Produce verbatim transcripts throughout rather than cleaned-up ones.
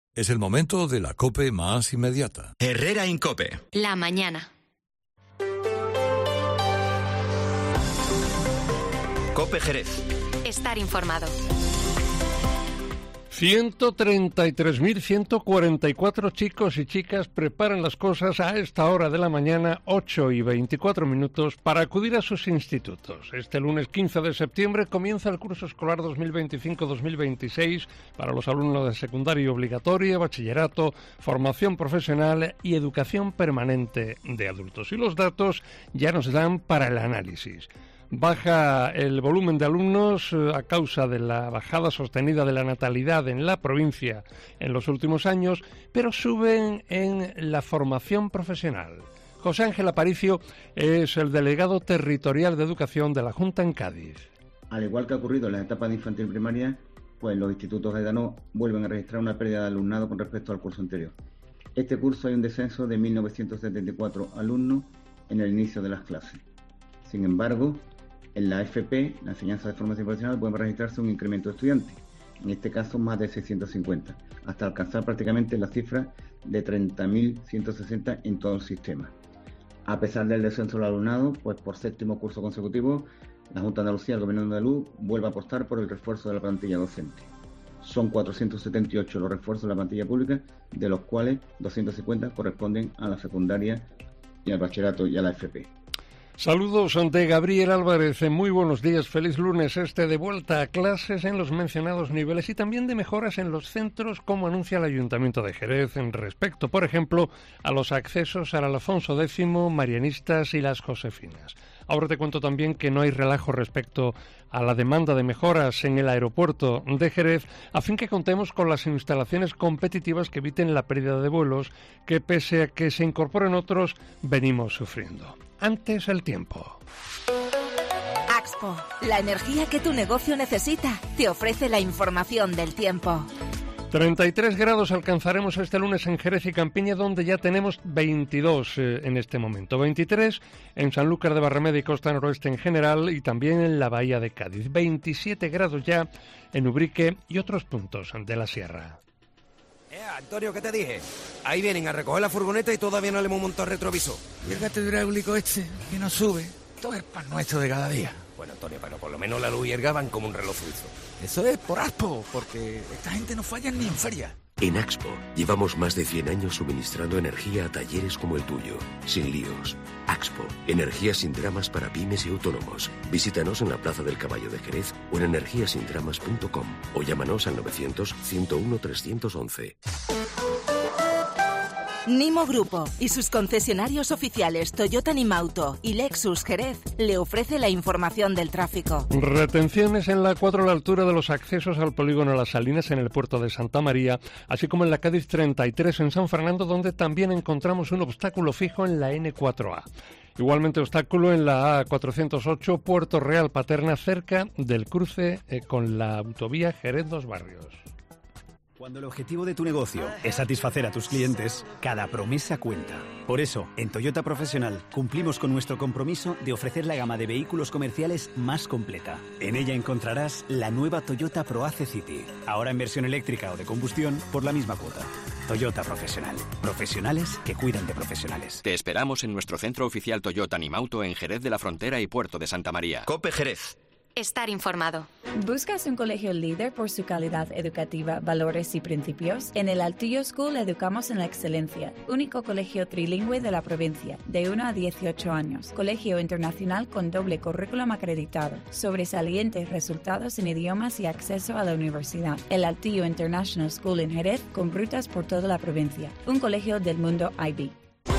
Es el momento de la COPE más inmediata. Herrera Incope. La mañana. COPE Jerez. Estar informado. ciento treinta y tres mil ciento cuarenta y cuatro chicos y chicas preparan las cosas a esta hora de la mañana, ocho y veinticuatro minutos, para acudir a sus institutos. Este lunes quince de septiembre comienza el curso escolar dos mil veinticinco dos mil veintiséis para los alumnos de secundaria obligatoria, bachillerato, formación profesional y educación permanente de adultos. Y los datos ya nos dan para el análisis. Baja el volumen de alumnos eh, a causa de la bajada sostenida de la natalidad en la provincia en los últimos años, pero suben en la formación profesional. José Ángel Aparicio es el delegado territorial de educación de la Junta en Cádiz. Al igual que ha ocurrido en las etapas de infantil y primaria, pues los institutos de Edano vuelven a registrar una pérdida de alumnado con respecto al curso anterior. Este curso hay un descenso de mil novecientos setenta y cuatro alumnos en el inicio de las clases. Sin embargo, en la F P, la enseñanza de formación profesional, puede registrarse un incremento de estudiantes, en este caso más de seiscientos cincuenta, hasta alcanzar prácticamente la cifra de treinta mil ciento sesenta en todo el sistema. A pesar del descenso del alumnado, pues por séptimo curso consecutivo, la Junta de Andalucía, el Gobierno andaluz, vuelve a apostar por el refuerzo de la plantilla docente. Son cuatrocientos setenta y ocho los refuerzos de la plantilla pública, de los cuales doscientos cincuenta corresponden a la secundaria y al bachillerato y a la F P. Saludos ante Gabriel Álvarez, muy buenos días, feliz lunes este de vuelta a clases en los mencionados niveles y también de mejoras en los centros, como anuncia el Ayuntamiento de Jerez en respecto, por ejemplo, a los accesos al Alfonso X, Marianistas y las Josefinas. Ahora te cuento también que no hay relajo respecto a la demanda de mejoras en el aeropuerto de Jerez, a fin que contemos con las instalaciones competitivas que eviten la pérdida de vuelos que, pese a que se incorporen otros, venimos sufriendo. Antes el tiempo. Axpo, la energía que tu negocio necesita, te ofrece la información del tiempo. treinta y tres grados alcanzaremos este lunes en Jerez y Campiña, donde ya tenemos veintidós eh, en este momento. veintitrés en Sanlúcar de Barrameda y Costa Noroeste en general y también en la Bahía de Cádiz. veintisiete grados ya en Ubrique y otros puntos de la sierra. Eh, Antonio, ¿qué te dije? Ahí vienen a recoger la furgoneta y todavía no le hemos montado el retrovisor. Y el gato hidráulico este, que no sube. Todo es pan nuestro de cada día. Bueno, Antonio, pero por lo menos la luz y el gas van como un reloj suizo. Eso es por Axpo, porque esta gente no falla ni en feria. En Axpo llevamos más de cien años suministrando energía a talleres como el tuyo, sin líos. Axpo, energía sin dramas para pymes y autónomos. Visítanos en la Plaza del Caballo de Jerez o en energía sin dramas punto com o llámanos al novecientos, ciento uno, trescientos once. Nimo Grupo y sus concesionarios oficiales Toyota Nimauto y Lexus Jerez le ofrece la información del tráfico. Retenciones en la cuatro a la altura de los accesos al polígono Las Salinas en el puerto de Santa María, así como en la Cádiz treinta y tres en San Fernando, donde también encontramos un obstáculo fijo en la ene cuatro a. Igualmente obstáculo en la A cuatrocientos ocho, Puerto Real Paterna, cerca del cruce eh, con la autovía Jerez Dos Barrios. Cuando el objetivo de tu negocio es satisfacer a tus clientes, cada promesa cuenta. Por eso, en Toyota Profesional cumplimos con nuestro compromiso de ofrecer la gama de vehículos comerciales más completa. En ella encontrarás la nueva Toyota ProAce City, ahora en versión eléctrica o de combustión por la misma cuota. Toyota Profesional. Profesionales que cuidan de profesionales. Te esperamos en nuestro centro oficial Toyota Nimauto en Jerez de la Frontera y Puerto de Santa María. COPE Jerez. Estar informado. ¿Buscas un colegio líder por su calidad educativa, valores y principios? En el Altillo School educamos en la excelencia. Único colegio trilingüe de la provincia, de uno a dieciocho años. Colegio internacional con doble currículum acreditado. Sobresalientes resultados en idiomas y acceso a la universidad. El Altillo International School en Jerez, con rutas por toda la provincia. Un colegio del mundo I B.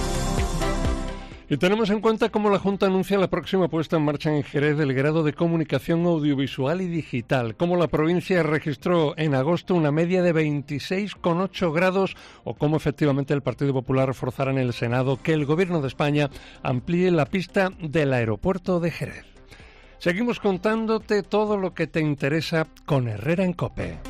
Y tenemos en cuenta cómo la Junta anuncia la próxima puesta en marcha en Jerez del grado de comunicación audiovisual y digital, cómo la provincia registró en agosto una media de veintiséis coma ocho grados o cómo efectivamente el Partido Popular reforzará en el Senado que el Gobierno de España amplíe la pista del aeropuerto de Jerez. Seguimos contándote todo lo que te interesa con Herrera en COPE.